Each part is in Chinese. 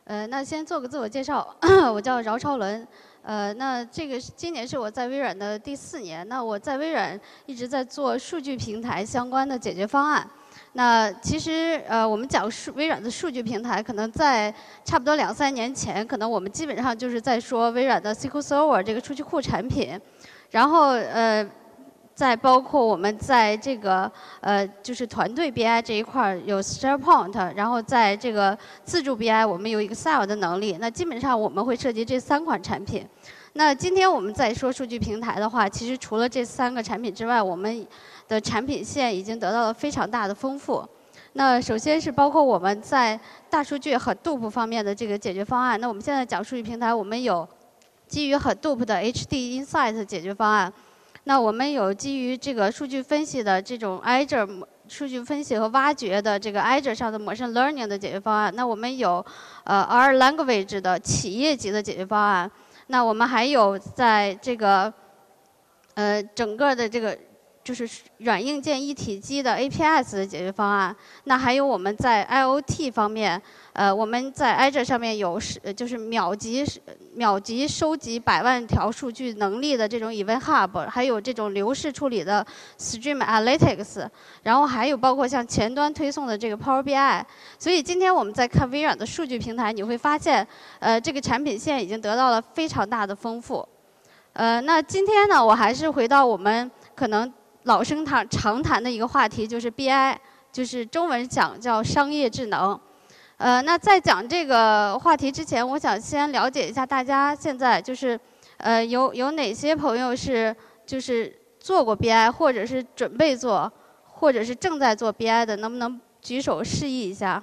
那先做个自我介绍，我叫饶超伦。那这个今年是我在微软的第4年。那我在微软一直在做数据平台相关的解决方案。那其实我们讲微软的数据平台，可能在差不多2、3年前，可能我们基本上就是在说微软的 SQL Server 这个数据库产品，然后再包括我们在这个就是团队 BI 这一块有 SharePoint， 然后在这个自助 BI 我们有 Excel 的能力。那基本上我们会涉及这3款产品。那今天我们在说数据平台的话，其实除了这3个产品之外，我们的产品线已经得到了非常大的丰富。那首先是包括我们在大数据和 Hadoop 方面的这个解决方案。那我们现在讲数据平台，我们有基于 Hadoop 的 HD Insight 解决方案。那我们有基于这个数据分析的这种 Azure 数据分析和挖掘的这个 Azure 上的 Machine Learning 的解决方案。那我们有R Language 的企业级的解决方案。那我们还有在这个整个的这个就是软硬件一体机的 APS 的解决方案。那还有我们在 IoT 方面，我们在 Azure 上面有就是秒级收集100万条数据能力的这种 Event Hub， 还有这种流式处理的 Stream Analytics， 然后还有包括像前端推送的这个 Power BI。所以今天我们在看微软的数据平台，你会发现，这个产品线已经得到了非常大的丰富。那今天呢，我还是回到我们可能老生常谈的一个话题，就是 BI， 就是中文讲叫商业智能。那在讲这个话题之前，我想先了解一下大家现在就是有哪些朋友是就是做过 BI， 或者是准备做，或者是正在做 BI 的，能不能举手示意一下？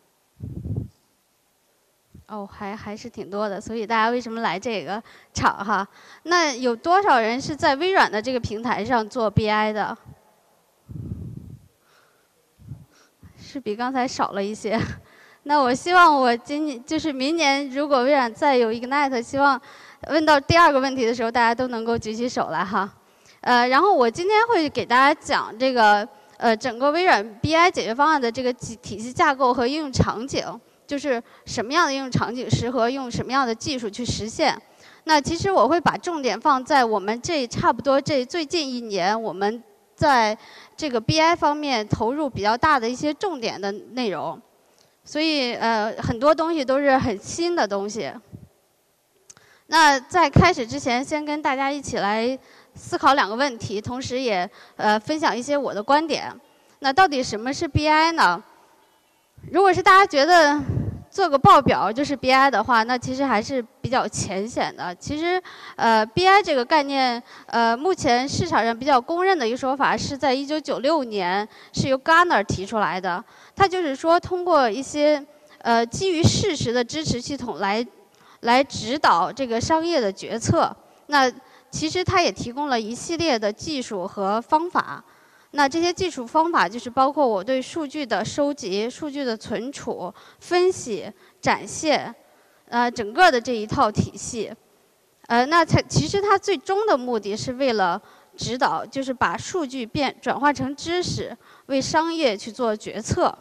哦，还是挺多的，所以大家为什么来这个场哈？那有多少人是在微软的这个平台上做 BI 的？是比刚才少了一些。那我希望我就是明年，如果微软再有 Ignite， 希望问到第2个问题的时候，大家都能够举起手来哈。然后我今天会给大家讲这个整个微软 BI 解决方案的这个体系架构和应用场景。就是什么样的应用场景适合用什么样的技术去实现。那其实我会把重点放在我们差不多最近1年，我们在这个 BI 方面投入比较大的一些重点的内容。所以很多东西都是很新的东西。那在开始之前，先跟大家一起来思考2个问题，同时也分享一些我的观点。那到底什么是 BI 呢？如果是大家觉得做个报表就是 BI 的话，那其实还是比较浅显的。其实BI 这个概念，目前市场上比较公认的一个说法是在1996年是由 Gartner 提出来的。它就是说通过一些基于事实的支持系统来指导这个商业的决策。那其实它也提供了一系列的技术和方法。那这些技术方法就是包括我对数据的收集、数据的存储、分析、展现，整个的这一套体系。那其实它最终的目的是为了指导，就是把数据转化成知识，为商业去做决策。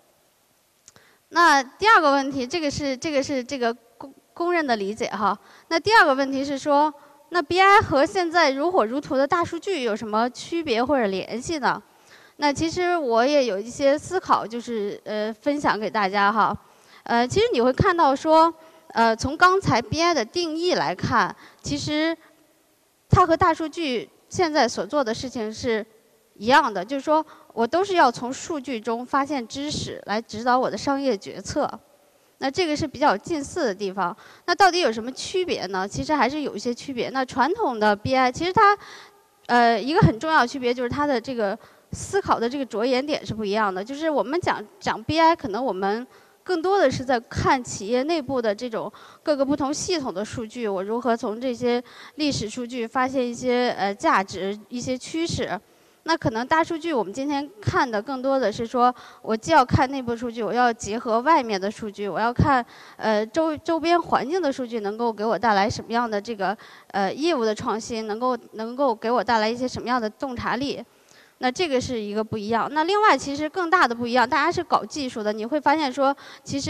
那第2个问题，这个是这个公认的理解哈。那第2个问题是说，那 BI 和现在如火如荼的大数据有什么区别或者联系呢？那其实我也有一些思考，就是分享给大家哈。其实你会看到说，从刚才 BI 的定义来看，其实它和大数据现在所做的事情是一样的，就是说我都是要从数据中发现知识，来指导我的商业决策。那这个是比较近似的地方。那到底有什么区别呢？其实还是有一些区别。那传统的 BI 其实它一个很重要的区别就是它的这个思考的这个着眼点是不一样的。就是我们讲 BI， 可能我们更多的是在看企业内部的这种各个不同系统的数据，我如何从这些历史数据发现一些价值、一些趋势。那可能大数据我们今天看的更多的是说，我既要看内部数据，我要结合外面的数据，我要看周边环境的数据能够给我带来什么样的这个业务的创新，能够给我带来一些什么样的洞察力。那这个是一个不一样。那另外其实更大的不一样，大家是搞技术的，你会发现说，其实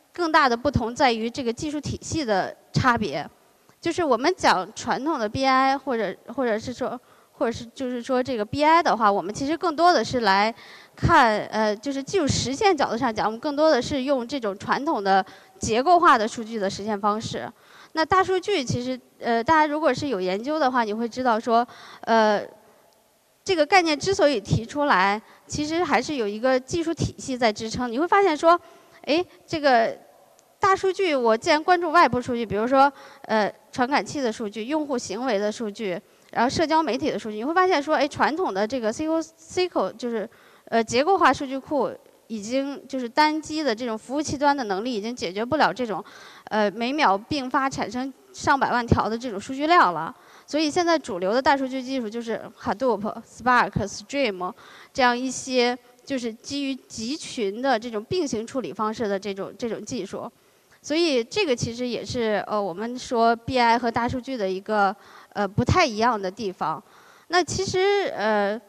更大的不同在于这个技术体系的差别。就是我们讲传统的 BI 或者是就是说这个 BI 的话，我们其实更多的是来看就是技术实现角度上讲，我们更多的是用这种传统的结构化的数据的实现方式。那大数据其实大家如果是有研究的话，你会知道说这个概念之所以提出来，其实还是有一个技术体系在支撑。你会发现说，哎，这个大数据我既然关注外部数据，比如说传感器的数据、用户行为的数据，然后社交媒体的数据，你会发现说，哎，传统的这个 SQL 就是结构化数据库已经就是单机的这种服务器端的能力已经解决不了这种每秒并发产生上百万条的这种数据量了。所以现在主流的大数据技术就是 Hadoop、Spark、Stream 这样一些就是基于集群的这种并行处理方式的这种技术。所以这个其实也是我们说 BI 和大数据的一个不太一样的地方。那其实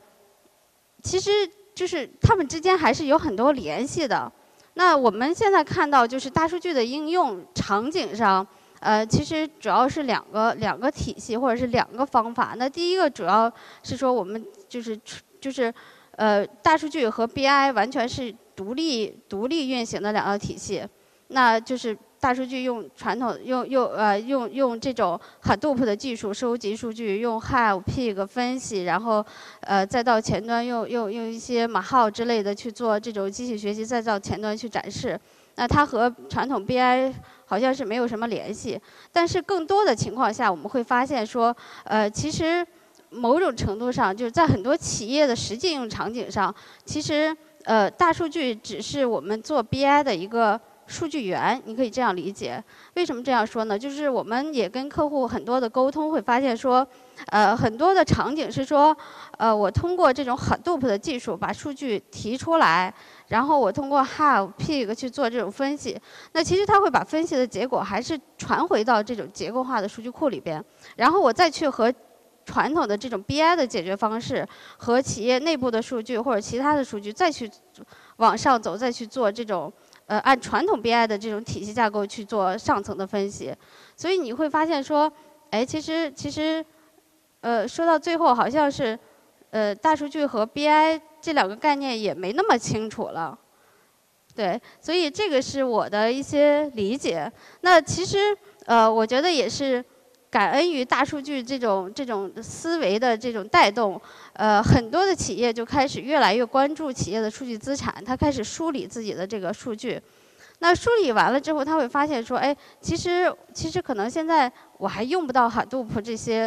就是它们之间还是有很多联系的。那我们现在看到就是大数据的应用场景上，其实主要是两个体系或者是两个方法。那第一个主要是说我们就是大数据和 BI 完全是独立运行的两个体系。那就是大数据用传统用这种 Hadoop 的技术收集数据，用 Hive、Pig 分析，然后再到前端用一些马号之类的去做这种机器学习，再到前端去展示。那它和传统 BI 好像是没有什么联系，但是更多的情况下，我们会发现说，其实某种程度上就是在很多企业的实际应用场景上，其实大数据只是我们做 BI 的一个数据源，你可以这样理解。为什么这样说呢？就是我们也跟客户很多的沟通，会发现说，很多的场景是说，我通过这种 Hadoop 的技术把数据提出来，然后我通过 Hive、Pig 去做这种分析。那其实它会把分析的结果还是传回到这种结构化的数据库里边，然后我再去和传统的这种 BI 的解决方式和企业内部的数据或者其他的数据再去往上走，再去做这种按传统 BI 的这种体系架构去做上层的分析。所以你会发现说，哎，其实说到最后好像是大数据和 BI 这两个概念也没那么清楚了。对，所以这个是我的一些理解。那其实我觉得也是感恩于大数据这种思维的这种带动，很多的企业就开始越来越关注企业的数据资产，他开始梳理自己的这个数据。那梳理完了之后，他会发现说，哎，其实可能现在我还用不到 Hadoop 这些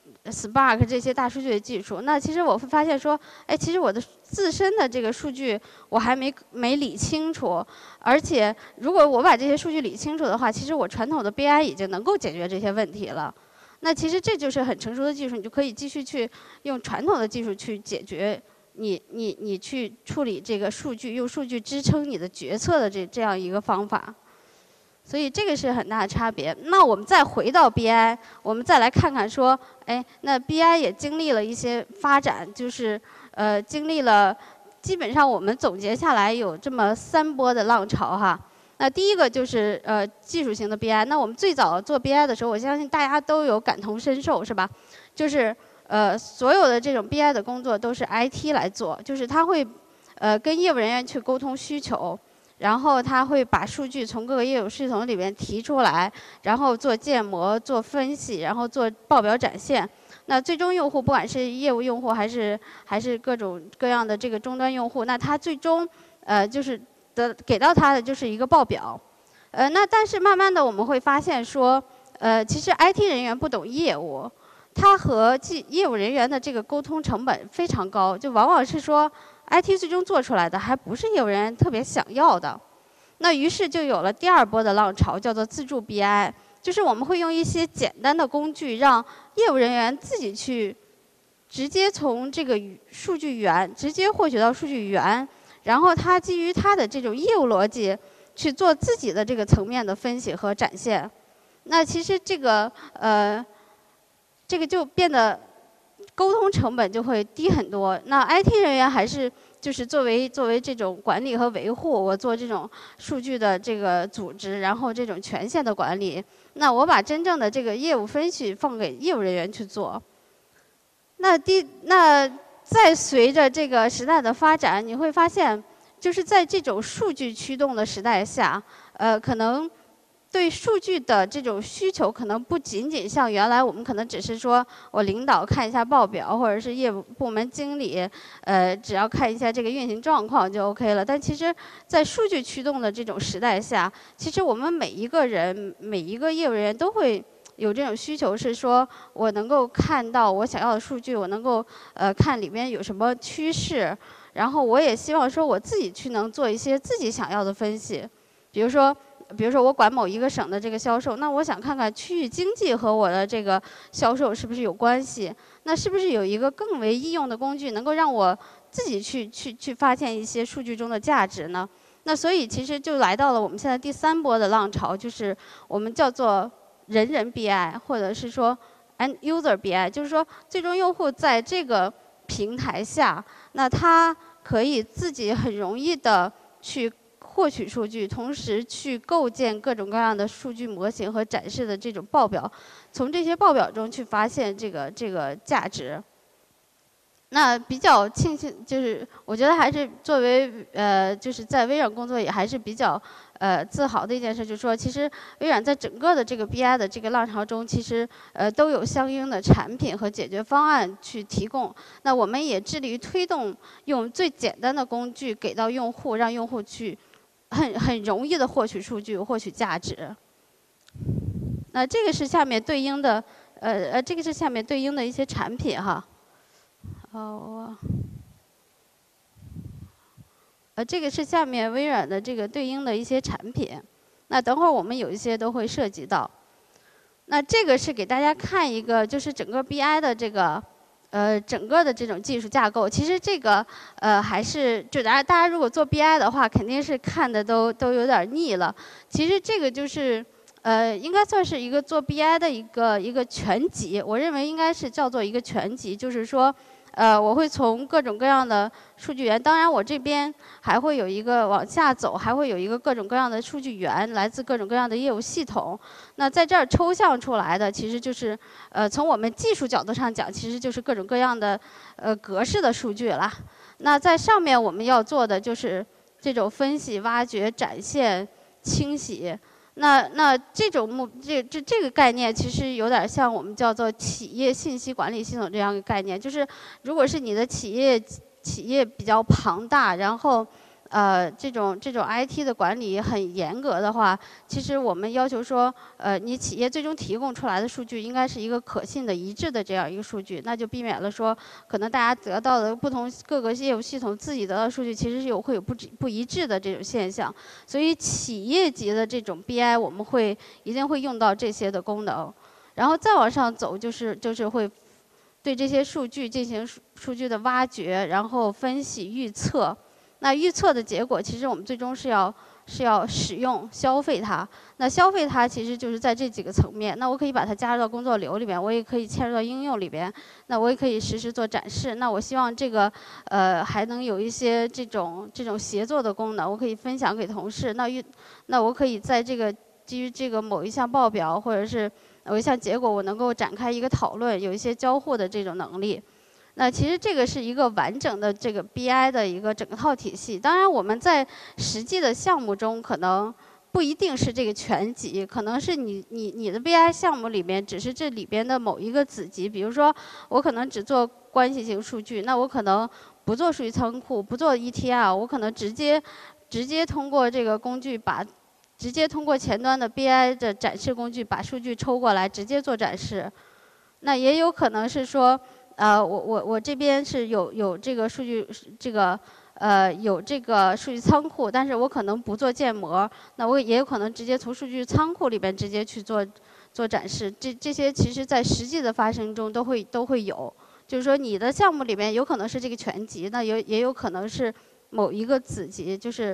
Spark 这些大数据的技术。那其实我会发现说，哎，其实我的自身的这个数据我还没理清楚，而且如果我把这些数据理清楚的话，其实我传统的 BI 已经能够解决这些问题了。那其实这就是很成熟的技术，你就可以继续去用传统的技术去解决你去处理这个数据，用数据支撑你的决策的这样一个方法。所以这个是很大的差别。那我们再回到 BI， 我们再来看看说，哎，那 BI 也经历了一些发展，就是经历了基本上我们总结下来有这么3波的浪潮哈。那第一个就是技术型的 BI。那我们最早做 BI 的时候，我相信大家都有感同身受，是吧？就是所有的这种 BI 的工作都是 IT 来做，就是他会跟业务人员去沟通需求。然后他会把数据从各个业务系统里面提出来，然后做建模、做分析，然后做报表展现。那最终用户，不管是业务用户还是各种各样的这个终端用户，那他最终就是给到他的就是一个报表。那但是慢慢的我们会发现说，其实 IT 人员不懂业务，他和业务人员的这个沟通成本非常高，就往往是说。IT 最终做出来的还不是业务人员特别想要的，那于是就有了第2波的浪潮，叫做自助 BI， 就是我们会用一些简单的工具，让业务人员自己去直接从这个数据源直接获取到数据源，然后他基于他的这种业务逻辑去做自己的这个层面的分析和展现。那其实这个就变得沟通成本就会低很多。那 IT 人员还是就是作为这种管理和维护，我做这种数据的这个组织，然后这种权限的管理。那我把真正的这个业务分析放给业务人员去做。那再随着这个时代的发展，你会发现，就是在这种数据驱动的时代下，可能对数据的这种需求，可能不仅仅像原来我们可能只是说我领导看一下报表，或者是业务部门经理，只要看一下这个运行状况就 OK 了。但其实，在数据驱动的这种时代下，其实我们每一个人、每一个业务人员都会有这种需求，是说我能够看到我想要的数据，我能够看里面有什么趋势，然后我也希望说我自己去能做一些自己想要的分析，比如说我管某一个省的这个销售，那我想看看区域经济和我的这个销售是不是有关系，那是不是有一个更为易用的工具，能够让我自己去发现一些数据中的价值呢？那所以其实就来到了我们现在第3波的浪潮，就是我们叫做人人 BI， 或者是说 end user BI， 就是说最终用户在这个平台下，那他可以自己很容易的去获取数据，同时去构建各种各样的数据模型和展示的这种报表，从这些报表中去发现这个价值。那比较庆幸，就是我觉得还是作为就是在微软工作也还是比较自豪的一件事，就是说其实微软在整个的这个 BI 的这个浪潮中，其实都有相应的产品和解决方案去提供。那我们也致力于推动用最简单的工具给到用户，让用户去很容易的获取数据、获取价值。那这个是下面对应的这个是下面对应的一些产品哈。这个是下面微软的这个对应的一些产品。那等会儿我们有一些都会涉及到。那这个是给大家看一个，就是整个 BI 的这个整个的这种技术架构。其实这个还是就大家如果做 BI 的话，肯定是看的都有点腻了。其实这个就是应该算是一个做 BI 的一个全集。我认为应该是叫做一个全集，就是说。我会从各种各样的数据源，当然我这边还会有一个往下走，还会有一个各种各样的数据源，来自各种各样的业务系统。那在这儿抽象出来的，其实就是从我们技术角度上讲，其实就是各种各样的格式的数据啦。那在上面我们要做的就是这种分析、挖掘、展现、清洗。那这种这个概念其实有点像我们叫做企业信息管理系统这样一个概念，就是如果是你的企业比较庞大，然后这种 IT 的管理很严格的话，其实我们要求说你企业最终提供出来的数据应该是一个可信的、一致的这样一个数据，那就避免了说可能大家得到的不同各个业务系统自己得到的数据其实是会有不一致的这种现象，所以企业级的这种 BI 我们一定会用到这些的功能，然后再往上走就是会对这些数据进行数据的挖掘，然后分析预测。那预测的结果，其实我们最终是要使用、消费它。那消费它其实就是在这几个层面。那我可以把它加入到工作流里边，我也可以嵌入到应用里边。那我也可以实时做展示。那我希望这个还能有一些这种协作的功能，我可以分享给同事。那我可以在基于这个某一项报表或者是某一项结果，我能够展开一个讨论，有一些交互的这种能力。那其实这个是一个完整的这个 BI 的一个整套体系。当然，我们在实际的项目中可能不一定是这个全集，可能是你的 BI 项目里面只是这里边的某一个子集。比如说，我可能只做关系型数据，那我可能不做数据仓库，不做 ETL， 我可能直接通过这个工具直接通过前端的 BI 的展示工具把数据抽过来，直接做展示。那也有可能是说。我这边是有这个数据有这个数据仓库，但是我可能不做建模，那我也有可能直接从数据仓库里边直接去做展示。这些其实在实际的发生中都会有，就是说你的项目里面有可能是这个全集，那也有可能是某一个子集，就是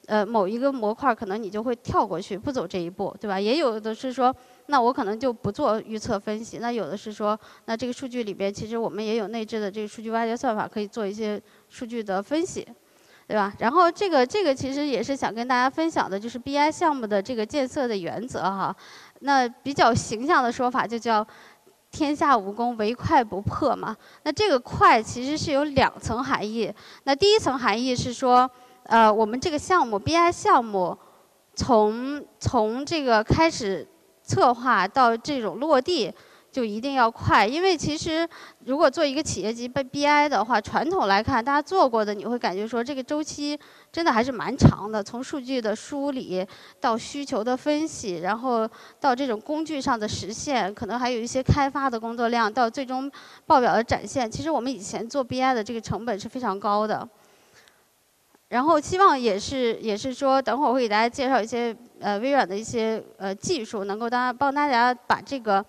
某一个模块可能你就会跳过去，不走这一步，对吧？也有的是说，那我可能就不做预测分析。那有的是说，那这个数据里边其实我们也有内置的这个数据挖掘算法，可以做一些数据的分析，对吧？然后这个其实也是想跟大家分享的，就是 BI 项目的这个建设的原则哈。那比较形象的说法就叫天下武功唯快不破嘛。那这个快其实是有2层含义。那第一层含义是说，我们这个项目 BI 项目从这个开始策划到这种落地，就一定要快。因为其实如果做一个企业级 BI 的话，传统来看，大家做过的你会感觉说这个周期真的还是蛮长的。从数据的梳理到需求的分析，然后到这种工具上的实现，可能还有一些开发的工作量，到最终报表的展现。其实我们以前做 BI 的这个成本是非常高的。然后希望也是说，等会儿我会给大家介绍一些微软的一些技术，能够帮大家把这个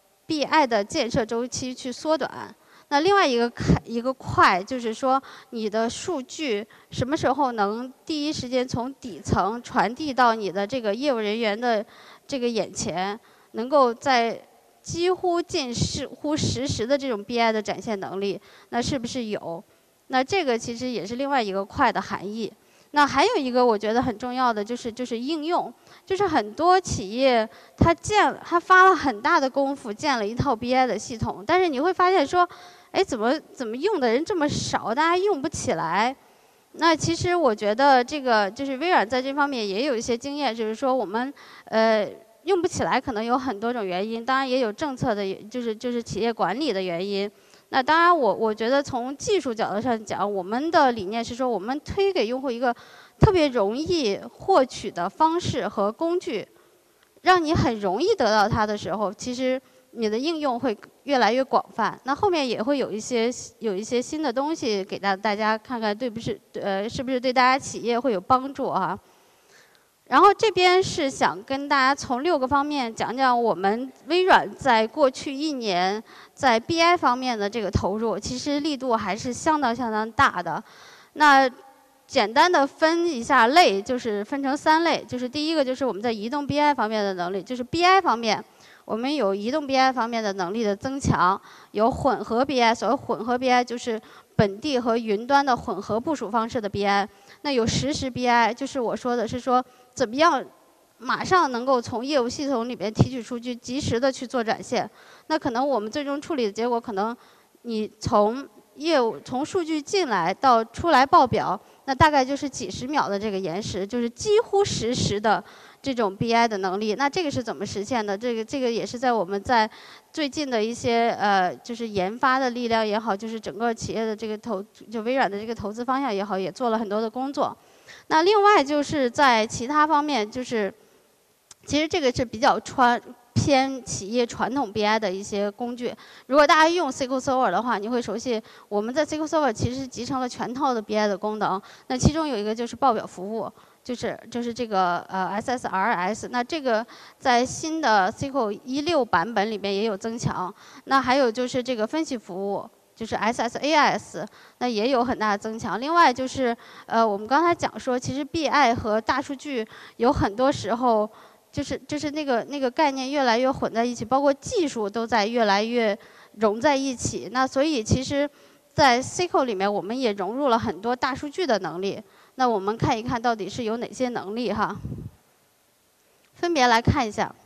BI 的建设周期去缩短。那另外一个快，就是说你的数据什么时候能第一时间从底层传递到你的这个业务人员的这个眼前，能够在几乎近乎实时的这种 BI 的展现能力，那是不是有？那这个其实也是另外一个快的含义。那还有一个我觉得很重要的就是应用，就是很多企业它花了很大的功夫建了一套 BI 的系统，但是你会发现说，哎，怎么用的人这么少，大家用不起来。那其实我觉得这个就是微软在这方面也有一些经验，就是说我们用不起来可能有很多种原因，当然也有政策的，就是企业管理的原因。那当然我觉得从技术角度上讲，我们的理念是说，我们推给用户一个特别容易获取的方式和工具，让你很容易得到它的时候，其实你的应用会越来越广泛。那后面也会有一些新的东西给大家看看，是不是对大家企业会有帮助啊？然后这边是想跟大家从6个方面讲讲我们微软在过去1年在 BI 方面的这个投入，其实力度还是相当大的。那简单的分一下类，就是分成3类，就是第一个就是我们在移动 BI 方面的能力，就是 BI 方面，我们有移动 BI 方面的能力的增强，有混合 BI， 所谓混合 BI 就是本地和云端的混合部署方式的 BI。那有实时 BI， 就是我说的是说怎么样马上能够从业务系统里边提取数据，及时的去做展现。那可能我们最终处理的结果，可能你从数据进来到出来报表，那大概就是几十秒的这个延时，就是几乎实时的这种 BI 的能力。那这个是怎么实现的？这个也是在我们在最近的一些就是研发的力量也好，就是整个企业的这个就微软的这个投资方向也好，也做了很多的工作。那另外就是在其他方面，就是其实这个是比较偏企业传统 BI 的一些工具。如果大家用 SQL Server 的话，你会熟悉我们在 SQL Server 其实是集成了全套的 BI 的功能。那其中有一个就是报表服务，就是这个SSRS。那这个在新的 SQL 16版本里面也有增强。那还有就是这个分析服务，就是 SSAS， 那也有很大的增强。另外就是我们刚才讲说，其实 BI 和大数据有很多时候就是那个概念越来越混在一起，包括技术都在越来越融在一起。那所以其实，在 SQL 里面我们也融入了很多大数据的能力。那我们看一看到底是有哪些能力哈，分别来看一下。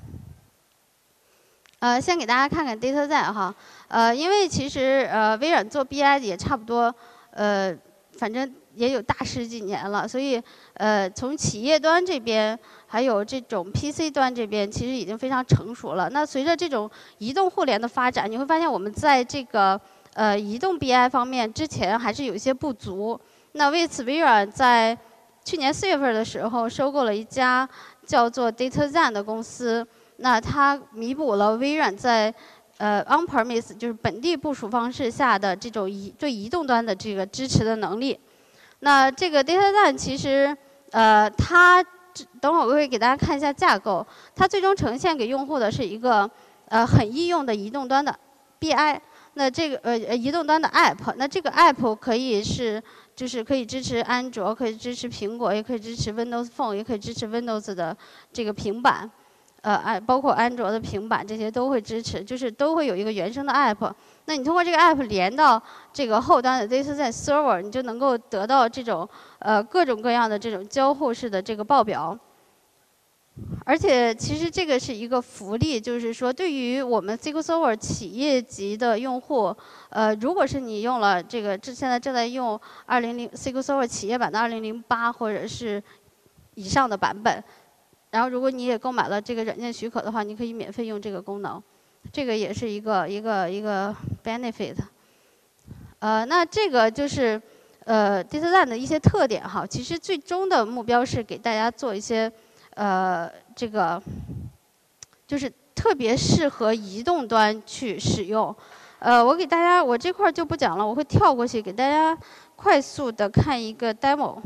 先给大家看看 DataZen 哈，因为其实微软做 BI 也差不多，反正也有大10几年了，所以从企业端这边还有这种 PC 端这边，其实已经非常成熟了。那随着这种移动互联的发展，你会发现我们在这个移动 BI 方面之前还是有一些不足。那为此，微软在去年4月份的时候收购了一家叫做 DataZen 的公司。那它弥补了微软在on-premise 就是本地部署方式下的这种对移动端的这个支持的能力。那这个 DataZen 其实它等会儿我会给大家看一下架构，它最终呈现给用户的是一个很易用的移动端的 BI。 那这个移动端的 App， 那这个 App 可以是就是可以支持安卓，可以支持苹果，也可以支持 Windows Phone， 也可以支持 Windows 的这个平板，包括安卓的平板这些都会支持，就是都会有一个原生的 App。那你通过这个 App 连到这个后端的 DataSense Server， 你就能够得到这种各种各样的这种交互式的这个报表。而且其实这个是一个福利，就是说对于我们 SQL Server 企业级的用户，如果是你用了这个现在正在用SQL Server 企业版的2008或者是以上的版本，然后如果你也购买了这个软件许可的话，你可以免费用这个功能，这个也是一个 benefit。那这个就是DataSense 的一些特点哈。其实最终的目标是给大家做一些这个就是特别适合移动端去使用。我给大家，我这块就不讲了，我会跳过去给大家快速的看一个 demo。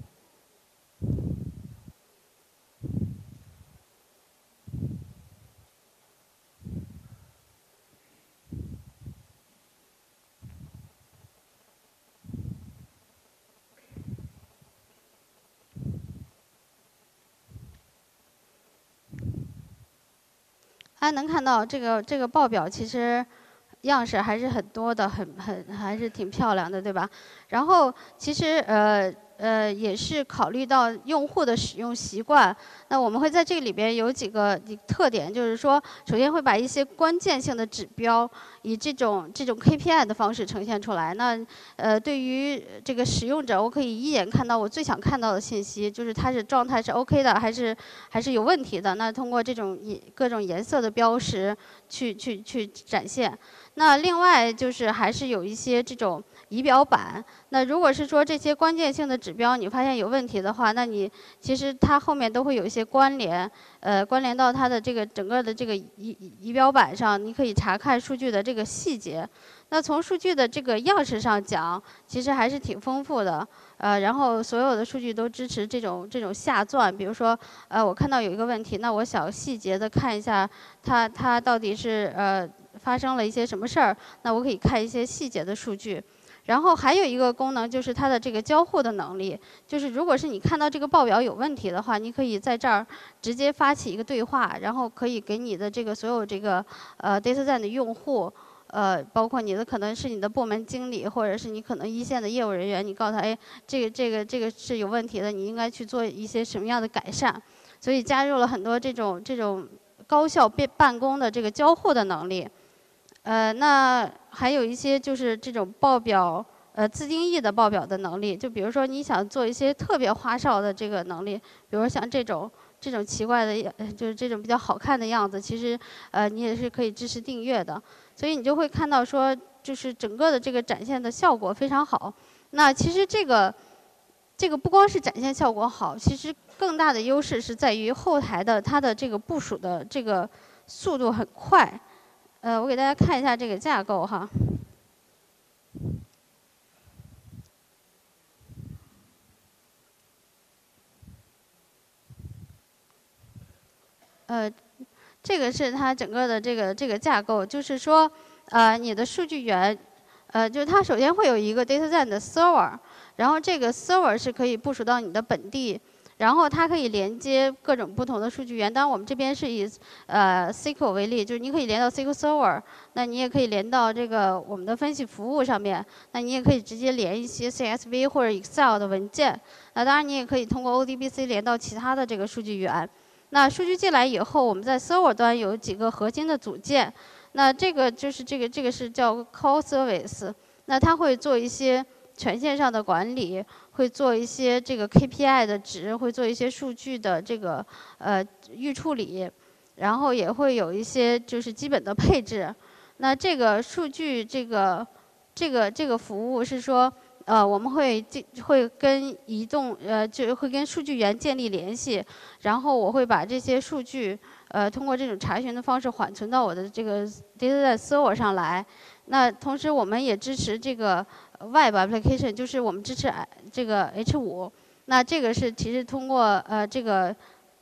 大家能看到这个报表其实样式还是很多的，还是挺漂亮的，对吧？然后其实也是考虑到用户的使用习惯。那我们会在这里边有几个特点，就是说，首先会把一些关键性的指标以这种 KPI 的方式呈现出来。那对于这个使用者，我可以一眼看到我最想看到的信息，就是它是状态是 OK 的，还是有问题的。那通过这种各种颜色的标识去展现。那另外就是还是有一些这种仪表板。那如果是说这些关键性的指标你发现有问题的话，那你其实它后面都会有一些关联，关联到它的这个整个的这个仪表板上，你可以查看数据的这个细节。那从数据的这个样式上讲，其实还是挺丰富的。然后所有的数据都支持这种下钻，比如说我看到有一个问题，那我想细节的看一下它到底是发生了一些什么事儿，那我可以看一些细节的数据。然后还有一个功能就是它的这个交互的能力，就是如果是你看到这个报表有问题的话，你可以在这儿直接发起一个对话，然后可以给你的这个所有这个DataSense 的用户，包括你的可能是你的部门经理，或者是你可能一线的业务人员，你告诉他，哎，这个是有问题的，你应该去做一些什么样的改善。所以加入了很多这种高效办公的这个交互的能力。那还有一些就是这种报表自定义的报表的能力，就比如说你想做一些特别花哨的这个能力，比如像这种奇怪的，就是这种比较好看的样子，其实你也是可以支持订阅的。所以你就会看到说，就是整个的这个展现的效果非常好。那其实这个不光是展现效果好，其实更大的优势是在于后台的它的这个部署的这个速度很快。我给大家看一下这个架构哈。这个是它整个的这个架构，就是说，你的数据源，就是它首先会有一个 DataSense 的 server， 然后这个 server 是可以部署到你的本地。然后它可以连接各种不同的数据源，当然我们这边是以SQL 为例，就是你可以连到 SQL Server， 那你也可以连到这个我们的分析服务上面，那你也可以直接连一些 CSV 或者 Excel 的文件，那当然你也可以通过 ODBC 连到其他的这个数据源。那数据进来以后，我们在 Server 端有几个核心的组件，那这个就是这个是叫 Call Service， 那它会做一些权限上的管理，会做一些这个 KPI 的值，会做一些数据的这个预处理，然后也会有一些就是基本的配置。那这个数据这个服务是说，我们会跟就会跟数据源建立联系，然后我会把这些数据通过这种查询的方式缓存到我的这个 DataSense Server 上来。那同时我们也支持这个 Web Application， 就是我们支持这个 H5。那这个是其实通过这个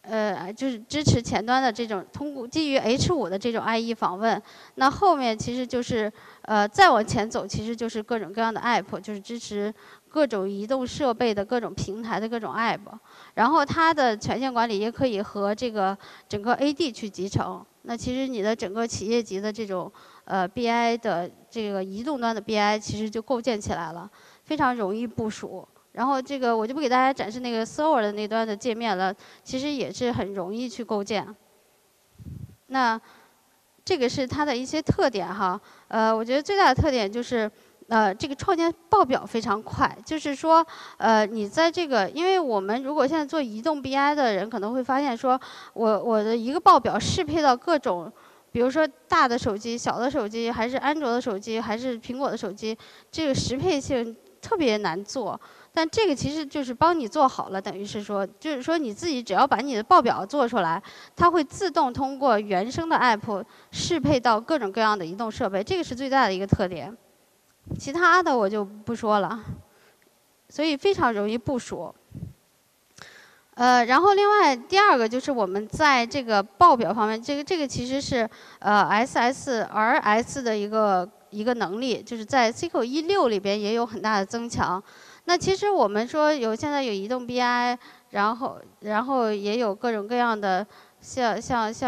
就是支持前端的这种通过基于 H5的这种 IE 访问。那后面其实就是再往前走，其实就是各种各样的 App， 就是支持各种移动设备的各种平台的各种 App。然后它的权限管理也可以和这个整个 AD 去集成。那其实你的整个企业级的这种BI 的这个移动端的 BI 其实就构建起来了，非常容易部署。然后这个我就不给大家展示那个 server 的那端的界面了，其实也是很容易去构建。那这个是它的一些特点哈，我觉得最大的特点就是这个创建报表非常快，就是说你在这个，因为我们如果现在做移动 BI 的人可能会发现说，我的一个报表适配到各种。比如说大的手机、小的手机，还是安卓的手机，还是苹果的手机，这个适配性特别难做。但这个其实就是帮你做好了，等于是说，就是说你自己只要把你的报表做出来，它会自动通过原生的 app 适配到各种各样的移动设备，这个是最大的一个特点。其他的我就不说了，所以非常容易部署。然后另外第二个就是我们在这个报表方面，这个其实是SSRS 的一个能力，就是在 SQL 16里边也有很大的增强。那其实我们说现在有移动 BI， 然后也有各种各样的像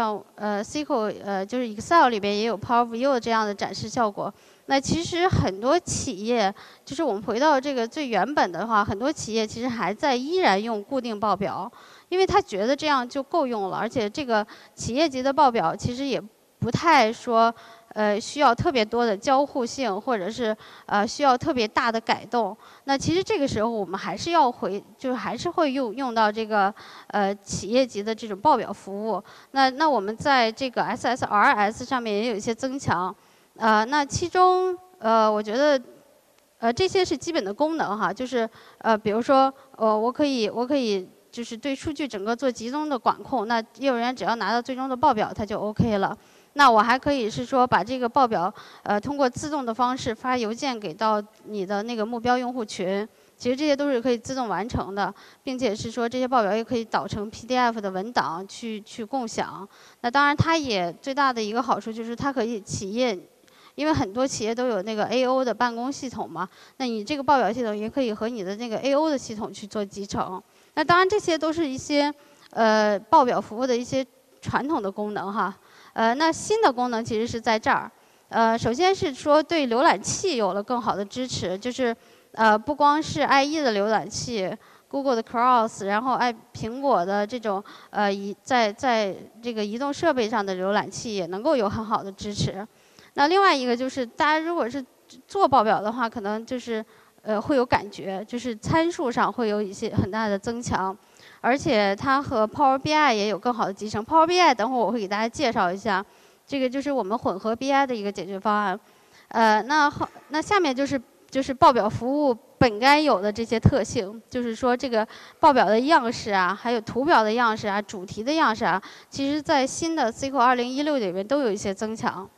SQL就是 Excel 里边也有 Power View 这样的展示效果。那其实很多企业，就是我们回到这个最原本的话，很多企业其实还在依然用固定报表，因为他觉得这样就够用了，而且这个企业级的报表其实也不太说需要特别多的交互性，或者是需要特别大的改动。那其实这个时候我们还是要就是还是会用到这个企业级的这种报表服务。那我们在这个 SSRS 上面也有一些增强。那其中我觉得这些是基本的功能哈，就是比如说我可以就是对数据整个做集中的管控，那业务员只要拿到最终的报表，它就 OK 了。那我还可以是说把这个报表通过自动的方式发邮件给到你的那个目标用户群，其实这些都是可以自动完成的，并且是说这些报表也可以导成 PDF 的文档去共享。那当然它也最大的一个好处就是它可以企业。因为很多企业都有那个 AO 的办公系统嘛，那你这个报表系统也可以和你的那个 AO 的系统去做集成。那当然这些都是一些报表服务的一些传统的功能哈。那新的功能其实是在这儿。首先是说对浏览器有了更好的支持，就是不光是 IE 的浏览器。Google 的 Cross， 然后苹果的这种在这个移动设备上的浏览器也能够有很好的支持。那另外一个就是，大家如果是做报表的话，可能就是会有感觉，就是参数上会有一些很大的增强，而且它和 Power BI 也有更好的集成。Power BI 等会儿我会给大家介绍一下，这个就是我们混合 BI 的一个解决方案。那下面就是报表服务本该有的这些特性，就是说这个报表的样式啊，还有图表的样式啊，主题的样式啊，其实在新的 SQL 2016里面都有一些增强。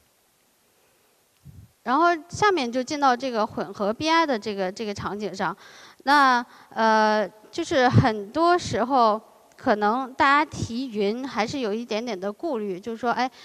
然后下面就进到这个混合 BI 的这个场景上，那就是很多时候可能大家提云还是有一点点的顾虑，就是说，哎，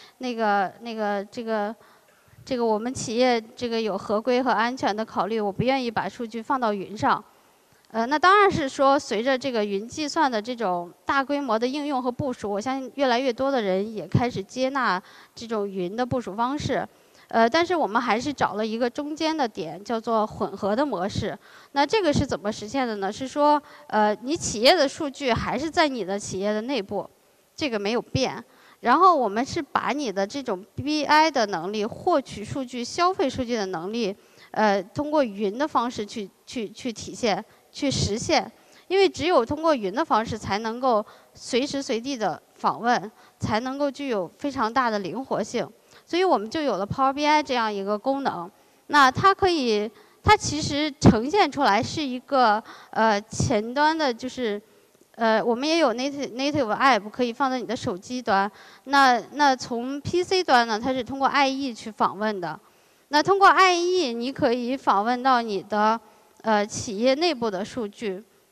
这个我们企业这个有合规和安全的考虑，我不愿意把数据放到云上。那当然是说，随着这个云计算的这种大规模的应用和部署，我相信越来越多的人也开始接纳这种云的部署方式。但是我们还是找了一个中间的点，叫做混合的模式。那这个是怎么实现的呢？是说，你企业的数据还是在你的企业的内部，这个没有变。然后我们是把你的这种 BI 的能力、获取数据、消费数据的能力，通过云的方式去体现、去实现。因为只有通过云的方式，才能够随时随地的访问，才能够具有非常大的灵活性。所以我们就有了 Power BI 这样一个功能。那它其实呈现出来是一个前端的，就是我们也有 native app 可以放在你的手机端。那从 PC 端呢，它是通过 IE 去访问的。那通过 IE， 你可以访问到你的企业内部的数据。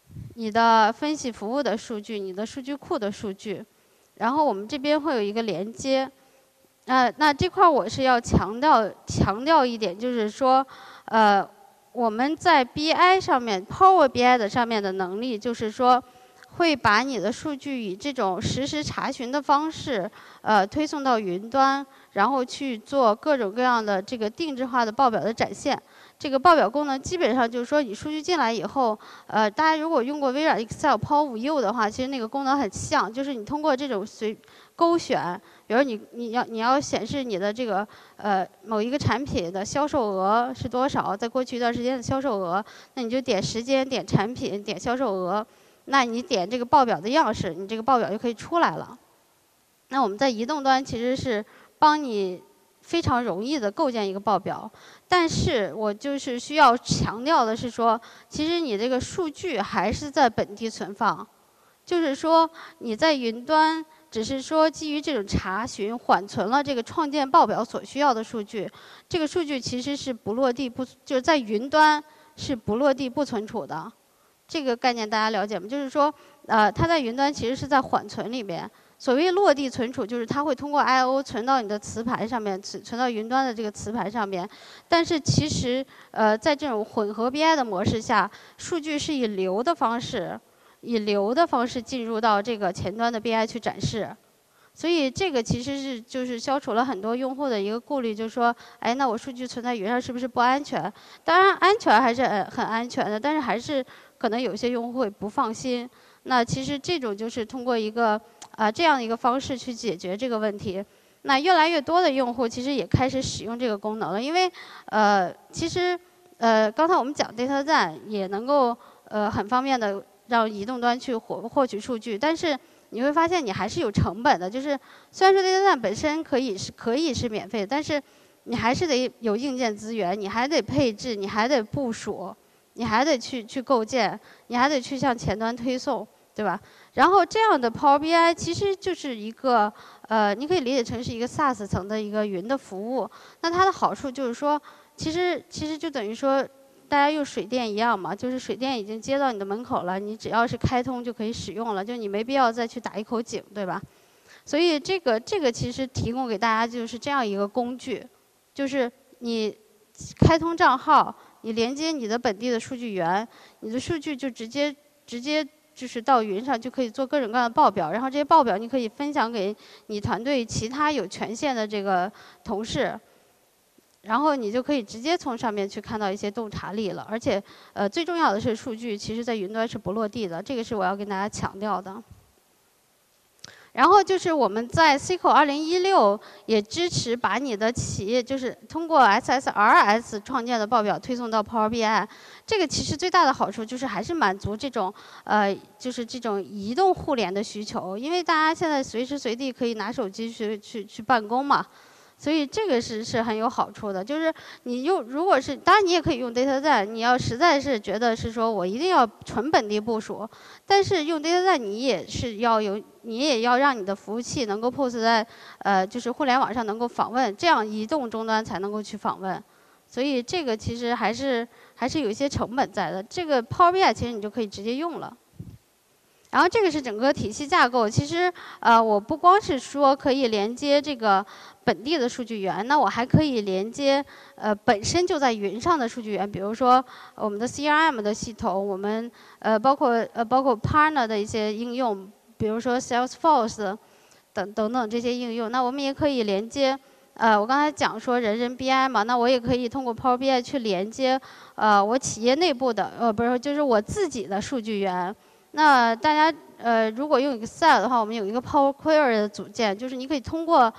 你的分析服务的数据、你的数据库的数据，然后我们这边会有一个连接。那这块我是要强调一点，就是说，我们在 BI 上面 Power BI 的上面的能力，就是说，会把你的数据以这种实时查询的方式，推送到云端，然后去做各种各样的这个定制化的报表的展现。这个报表功能基本上就是说，你数据进来以后，大家如果用过微软 Excel Power View 的话，其实那个功能很像，就是你通过这种勾选，比如你要显示你的这个某一个产品的销售额是多少，在过去一段时间的销售额，那你就点时间、点产品、点销售额，那你点这个报表的样式，你这个报表就可以出来了。那我们在移动端其实是帮你非常容易的构建一个报表，但是我就是需要强调的是说，其实你这个数据还是在本地存放，就是说你在云端只是说基于这种查询缓存了这个创建报表所需要的数据，这个数据其实是不落地就是在云端是不落地不存储的，这个概念大家了解吗？就是说，它在云端其实是在缓存里面。所谓落地存储，就是它会通过 I/O 存到你的磁盘上面，存到云端的这个磁盘上面。但是其实，在这种混合 BI 的模式下，数据是以流的方式进入到这个前端的 BI 去展示。所以这个其实是就是消除了很多用户的一个顾虑，就是说，哎，那我数据存在云上是不是不安全？当然，安全还是很安全的，但是还是可能有些用户会不放心。那其实这种就是通过一个这样的一个方式去解决这个问题。那越来越多的用户其实也开始使用这个功能了，因为其实刚才我们讲 Data 站也能够很方便的让移动端去获取数据，但是你会发现你还是有成本的，就是虽然说 Data 站本身可以是免费的，但是你还是得有硬件资源，你还得配置，你还得部署，你还得去构建，你还得去向前端推送。对吧？然后这样的 Power BI 其实就是一个你可以理解成是一个 SaaS 层的一个云的服务。那它的好处就是说，其实就等于说大家用水电一样嘛，就是水电已经接到你的门口了，你只要是开通就可以使用了，就你没必要再去打一口井，对吧？所以这个其实提供给大家就是这样一个工具，就是你开通账号，你连接你的本地的数据源，你的数据就直接就是到云上就可以做各种各样的报表，然后这些报表你可以分享给你团队其他有权限的这个同事，然后你就可以直接从上面去看到一些洞察力了。而且最重要的是数据其实在云端是不落地的，这个是我要跟大家强调的。然后就是我们在 SQL 2016也支持把你的企业就是通过 SSRS 创建的报表推送到 Power BI。这个其实最大的好处就是还是满足这种就是这种移动互联的需求，因为大家现在随时随地可以拿手机去办公嘛。所以这个是很有好处的，就是你如果是，当然你也可以用 Data 站，你要实在是觉得是说我一定要纯本地部署，但是用 Data 站你也要让你的服务器能够 POS 在就是互联网上能够访问，这样移动终端才能够去访问。所以这个其实还是有一些成本在的。这个 Power BI 其实你就可以直接用了。然后这个是整个体系架构。其实我不光是说可以连接这个本地的数据源，那我还可以连接本身就在云上的数据源，比如说我们的 CRM 的系统，我们包括 Partner 的一些应用，比如说 Salesforce 等等这些应用。那我们也可以连接。我刚才讲说人人 BI 嘛，那我也可以通过 Power BI 去连接我企业内部的不是，就是我自己的数据源。那大家如果用 Excel 的话，我们有一个 Power Query 的组件，就是你可以通过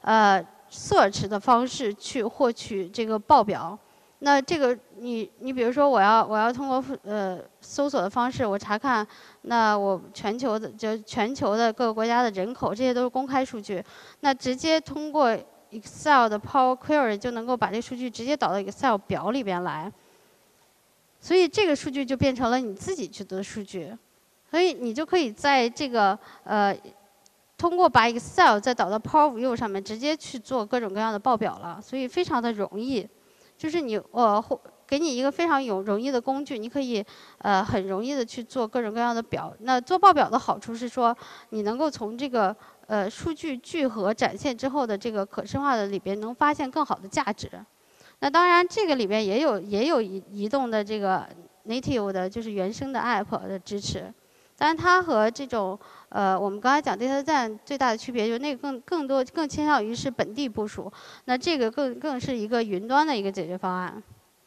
search 的方式去获取这个报表。那这个你比如说我要通过搜索的方式，我查看那我全球的各个国家的人口，这些都是公开数据。那直接通过 Excel 的 Power Query 就能够把这个数据直接导到 Excel 表里边来。所以这个数据就变成了你自己取得的数据。所以你就可以在这个通过把 Excel 再导到 Power View 上面，直接去做各种各样的报表了。所以非常的容易，就是给你一个非常容易的工具，你可以很容易的去做各种各样的表。那做报表的好处是说，你能够从这个数据聚合展现之后的这个可视化的里边，能发现更好的价值。那当然，这个里边也有移动的这个 native 的，就是原生的 app 的支持。但是它和这种我们刚才讲 data 站最大的区别，就是那个更倾向于是本地部署。那这个更是一个云端的一个解决方案。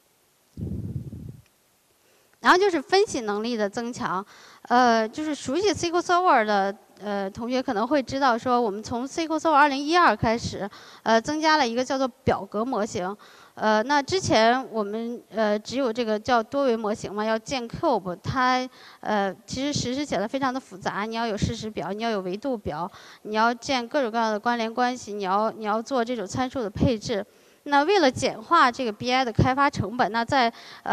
然后就是分析能力的增强，就是熟悉 SQL Server 的同学可能会知道说，我们从 SQL Server 2012开始，增加了一个叫做表格模型。那之前我们只有这个叫多维模型嘛，要建 cube， 它其实实施起来非常的复杂，你要有事实表，你要有维度表，你要建各种各样的关联关系，你要做这种参数的配置。那为了简化这个 BI 的开发成本，那在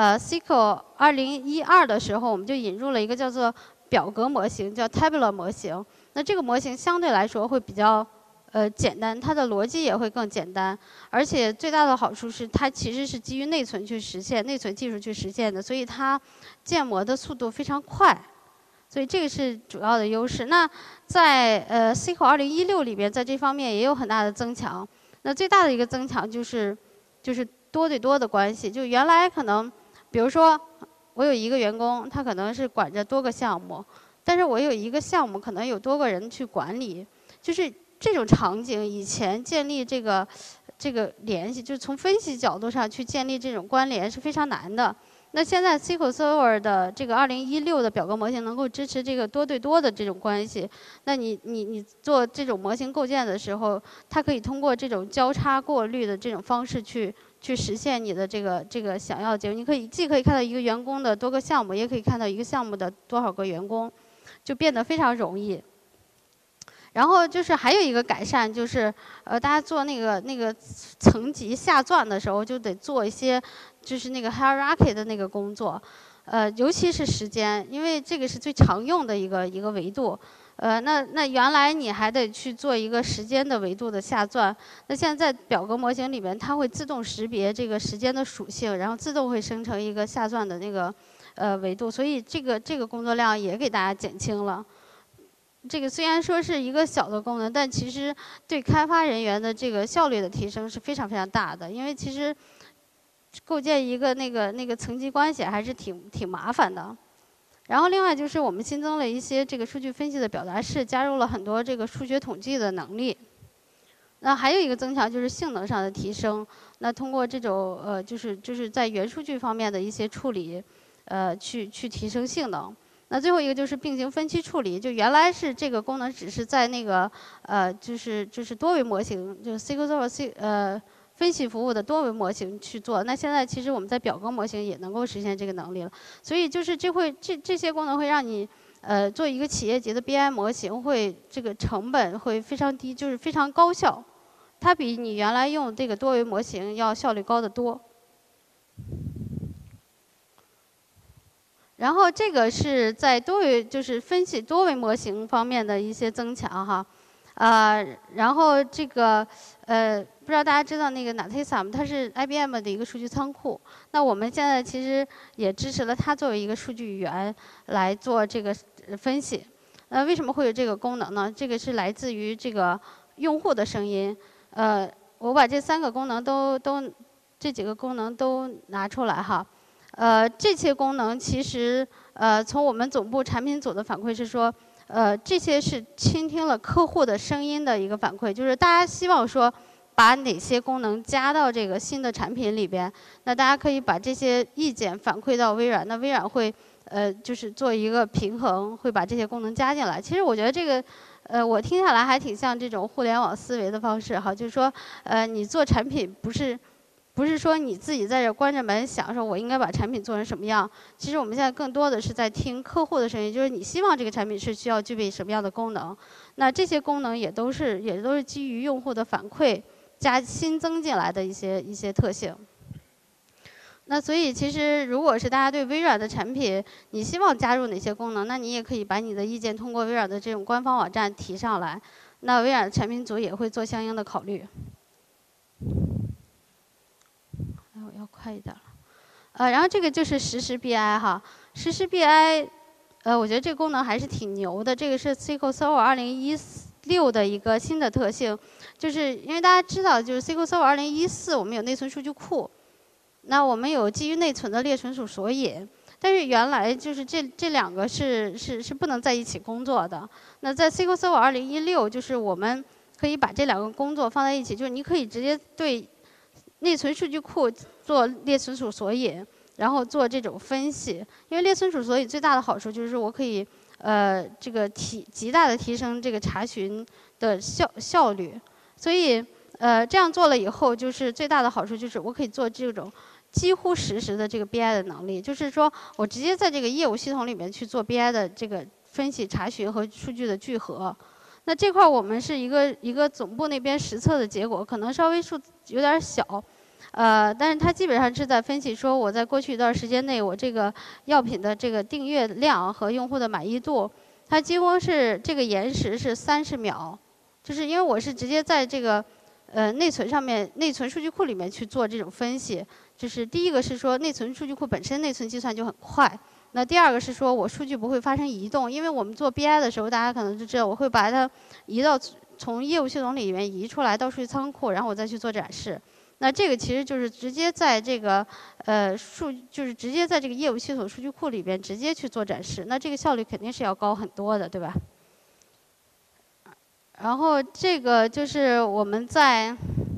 SQL 2012的时候，我们就引入了一个叫做表格模型，叫 Tabular 模型。那这个模型相对来说会比较简单，它的逻辑也会更简单，而且最大的好处是它其实是基于内存去实现，内存技术去实现的，所以它建模的速度非常快。所以这个是主要的优势。那在SQL 2016里边，在这方面也有很大的增强。那最大的一个增强就是多对多的关系。就原来可能，比如说我有一个员工，他可能是管着多个项目，但是我有一个项目可能有多个人去管理，就是这种场景以前建立这个联系，就是从分析角度上去建立这种关联是非常难的。那现在 SQL Server 的这个2016的表格模型能够支持这个多对多的这种关系。那你做这种模型构建的时候，它可以通过这种交叉过滤的这种方式去实现你的这个想要的结果。你既可以看到一个员工的多个项目，也可以看到一个项目的多少个员工，就变得非常容易。然后就是还有一个改善，就是大家做那个层级下钻的时候，就得做一些就是那个 hierarchy 的那个工作，尤其是时间，因为这个是最常用的一个维度。那原来你还得去做一个时间的维度的下钻，那现在在表格模型里面，它会自动识别这个时间的属性，然后自动会生成一个下钻的那个维度，所以这个工作量也给大家减轻了。这个虽然说是一个小的功能，但其实对开发人员的这个效率的提升是非常非常大的。因为其实构建一个那个层级关系还是挺麻烦的。然后另外就是我们新增了一些这个数据分析的表达式，加入了很多这个数学统计的能力。那还有一个增强就是性能上的提升。那通过这种就是在元数据方面的一些处理，去提升性能。那最后一个就是并行分期处理，就原来是这个功能只是在那个就是多维模型，就是 SQL Server 分析服务的多维模型去做。那现在其实我们在表格模型也能够实现这个能力了。所以就是这些功能会让你做一个企业级的 BI 模型，这个成本会非常低，就是非常高效。它比你原来用这个多维模型要效率高得多。然后这个是在就是分析多维模型方面的一些增强哈，然后这个不知道大家知道那个 Netezza 吗？它是 IBM 的一个数据仓库。那我们现在其实也支持了它作为一个数据语言来做这个分析。为什么会有这个功能呢？这个是来自于这个用户的声音。我把这这几个功能都拿出来哈。这些功能其实从我们总部产品组的反馈是说，这些是倾听了客户的声音的一个反馈，就是大家希望说把哪些功能加到这个新的产品里边，那大家可以把这些意见反馈到微软，那微软会就是做一个平衡，会把这些功能加进来。其实我觉得这个我听下来还挺像这种互联网思维的方式哈，就是说你做产品不是说你自己在这关着门想说我应该把产品做成什么样，其实我们现在更多的是在听客户的声音，就是你希望这个产品是需要具备什么样的功能，那这些功能也都是基于用户的反馈新增进来的一些特性。那所以其实如果是大家对微软的产品，你希望加入哪些功能，那你也可以把你的意见通过微软的这种官方网站提上来，那微软的产品组也会做相应的考虑。我要快一点了。 然后这个就是实时 BI 哈，实时 BI，我觉得这个功能还是挺牛的。这个是 SQL Server 2016的一个新的特性，就是因为大家知道，就是 SQL Server 2014我们有内存数据库，那我们有基于内存的列存储索引。但是原来就是这两个是不能在一起工作的。那在 SQL Server 2016，就是我们可以把这两个工作放在一起，就是你可以直接对内存数据库做列存储索引，然后做这种分析。因为列存储索引最大的好处就是我可以这个极大的提升这个查询的效率。所以这样做了以后，就是最大的好处就是我可以做这种几乎实时的这个 BI 的能力，就是说我直接在这个业务系统里面去做 BI 的这个分析、查询和数据的聚合。那这块我们是一个总部那边实测的结果，可能稍微数有点小，但是它基本上是在分析说我在过去一段时间内我这个药品的这个订阅量和用户的满意度，它几乎是这个延时是30秒，就是因为我是直接在这个内存上面内存数据库里面去做这种分析。就是第一个是说内存数据库本身内存计算就很快，那第二个是说我数据不会发生移动，因为我们做 BI 的时候，大家可能就知道我会把它移到从业务系统里面移出来到数据仓库，然后我再去做展示。那这个其实就是直接在这个就是直接在这个业务系统数据库里边直接去做展示，那这个效率肯定是要高很多的，对吧？然后这个就是我们在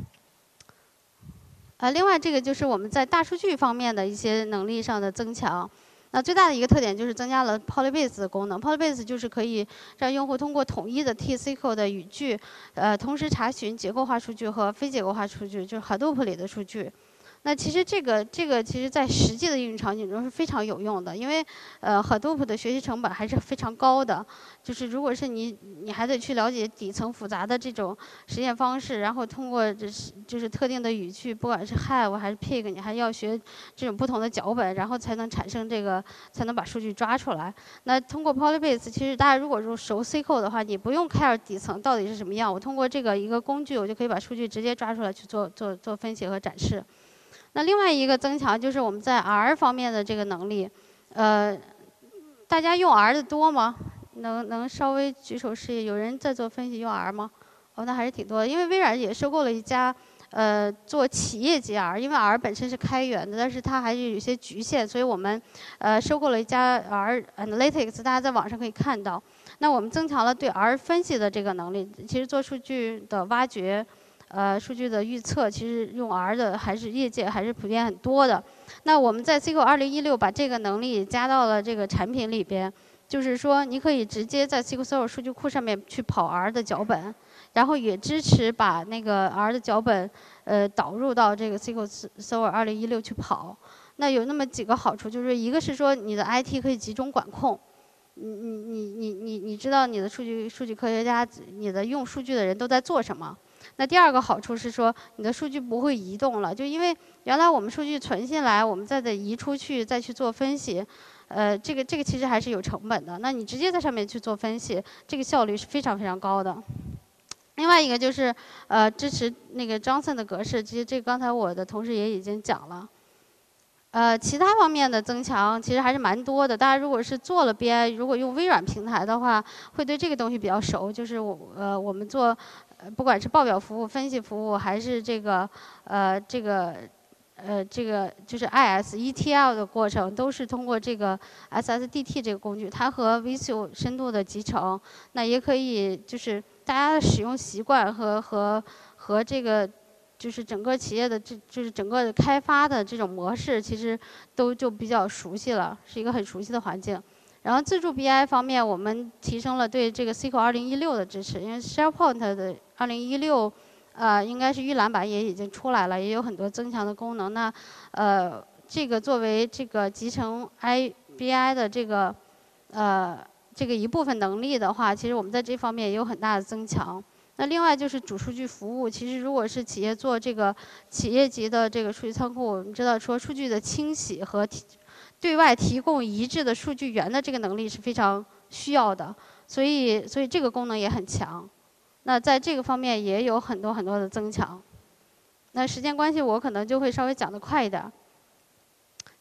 另外这个就是我们在大数据方面的一些能力上的增强。那最大的一个特点就是增加了 Polybase 的功能。Polybase 就是可以让用户通过统一的 T-SQL 的语句，同时查询结构化数据和非结构化数据，就是 Hadoop 里的数据。那其实这个其实在实际的应用场景中是非常有用的，因为Hadoop 的学习成本还是非常高的。就是如果是你还得去了解底层复杂的这种实验方式，然后通过就是特定的语句，不管是 have 还是 pig， 你还要学这种不同的脚本，然后才能产生这个，才能把数据抓出来。那通过 Polybase， 其实大家如果说熟 SQL 的话，你不用 care 底层到底是什么样，我通过这个一个工具，我就可以把数据直接抓出来去做分析和展示。那另外一个增强就是我们在 R 方面的这个能力，大家用 R 的多吗？能稍微举手示意，有人在做分析用 R 吗？那还是挺多的，因为微软也收购了一家做企业级 R， 因为 R 本身是开源的，但是它还是有些局限，所以我们收购了一家 R Analytics， 大家在网上可以看到。那我们增强了对 R 分析的这个能力，其实做数据的挖掘。数据的预测，其实用 R 的还是业界还是普遍很多的。那我们在 SQL 2016把这个能力加到了这个产品里边，就是说你可以直接在 SQL Server 数据库上面去跑 R 的脚本，然后也支持把那个 R 的脚本导入到这个 SQL Server 2016去跑。那有那么几个好处，就是一个是说你的 IT 可以集中管控。你知道你的数据科学家，你的用数据的人都在做什么？那第二个好处是说，你的数据不会移动了，就因为原来我们数据存进来，我们再得移出去，再去做分析，这个其实还是有成本的。那你直接在上面去做分析，这个效率是非常非常高的。另外一个就是支持那个 Johnson 的格式，其实这个刚才我的同事也已经讲了。其他方面的增强其实还是蛮多的。大家如果是做了 BI， 如果用微软平台的话，会对这个东西比较熟。就是我们做不管是报表服务、分析服务，还是这个就是 IS-ETL 的过程，都是通过这个 SSDT 这个工具，它和 Visio 深度的集成，那也可以就是大家的使用习惯和这个。就是整个企业的就是整个开发的这种模式，其实都就比较熟悉了，是一个很熟悉的环境。然后自助 BI 方面，我们提升了对这个 SQL 2016的支持，因为 SharePoint 的2016应该是预览版也已经出来了，也有很多增强的功能。那这个作为这个集成 BI 的这个一部分能力的话，其实我们在这方面也有很大的增强。那另外就是主数据服务，其实如果是企业做这个企业级的这个数据仓库，我们知道说数据的清洗和对外提供一致的数据源的这个能力是非常需要的，所以这个功能也很强。那在这个方面也有很多很多的增强。那时间关系，我可能就会稍微讲得快一点。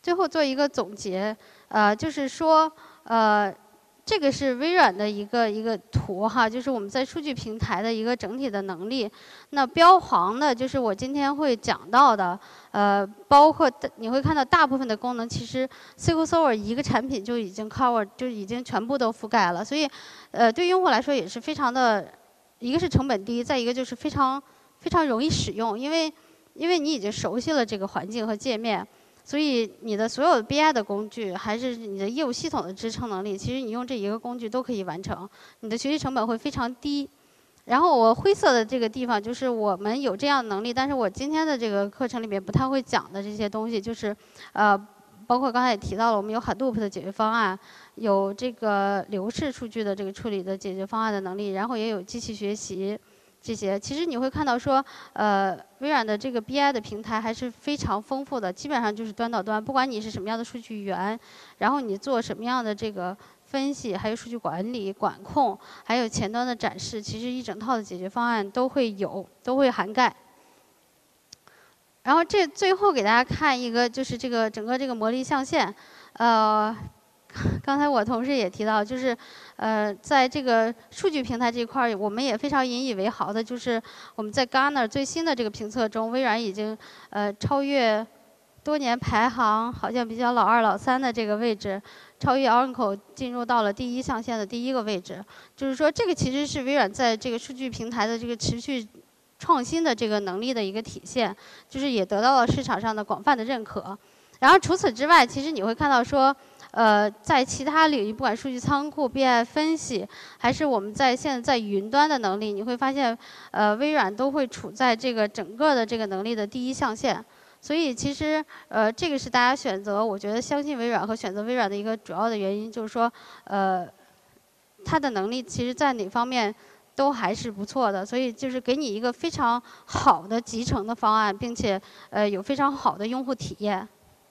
最后做一个总结，就是说，这个是微软的一个图哈，就是我们在数据平台的一个整体的能力。那标黄的就是我今天会讲到的，包括你会看到大部分的功能，其实 SQL Server 一个产品就已经 cover， 就已经全部都覆盖了。所以，对用户来说也是非常的，一个是成本低，再一个就是非常容易使用，因为你已经熟悉了这个环境和界面。所以你的所有的 BI 的工具，还是你的业务系统的支撑能力，其实你用这一个工具都可以完成，你的学习成本会非常低。然后我灰色的这个地方就是我们有这样的能力，但是我今天的这个课程里面不太会讲的这些东西，就是包括刚才也提到了，我们有 Hadoop 的解决方案，有这个流式数据的这个处理的解决方案的能力，然后也有机器学习。这些其实你会看到说，微软的这个 BI 的平台还是非常丰富的，基本上就是端到端，不管你是什么样的数据源，然后你做什么样的这个分析，还有数据管理、管控，还有前端的展示，其实一整套的解决方案都会有，都会涵盖。然后这最后给大家看一个，就是这个整个这个魔力象限，刚才我同事也提到，就是在这个数据平台这一块儿，我们也非常引以为豪的，就是我们在 Gartner 最新的这个评测中，微软已经超越多年排行好像比较老二、老三的这个位置，超越 Oracle 进入到了第一象限的第1个位置。就是说，这个其实是微软在这个数据平台的这个持续创新的这个能力的一个体现，就是也得到了市场上的广泛的认可。然后除此之外，其实你会看到说，在其他领域，不管数据仓库、BI 分析，还是我们现在在云端的能力，你会发现，微软都会处在这个整个的这个能力的第1象限。所以其实，这个是大家选择，我觉得相信微软和选择微软的一个主要的原因，就是说，它的能力其实在哪方面都还是不错的，所以就是给你一个非常好的集成的方案，并且有非常好的用户体验。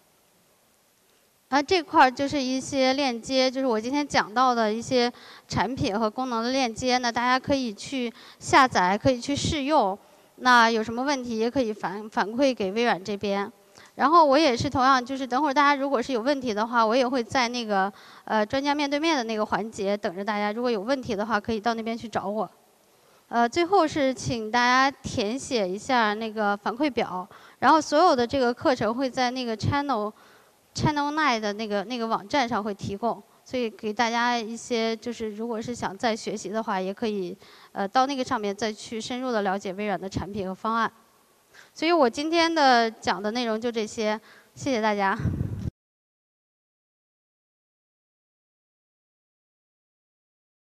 这块就是一些链接，就是我今天讲到的一些产品和功能的链接，那大家可以去下载，可以去试用。那有什么问题也可以反馈给微软这边。然后我也是同样，就是等会儿大家如果是有问题的话，我也会在那个专家面对面的那个环节等着大家。如果有问题的话，可以到那边去找我。最后是请大家填写一下那个反馈表，然后所有的这个课程会在那个 Channel 9的那个网站上会提供，所以给大家一些就是如果是想再学习的话，也可以到那个上面再去深入的了解微软的产品和方案。所以我今天的讲的内容就这些，谢谢大家。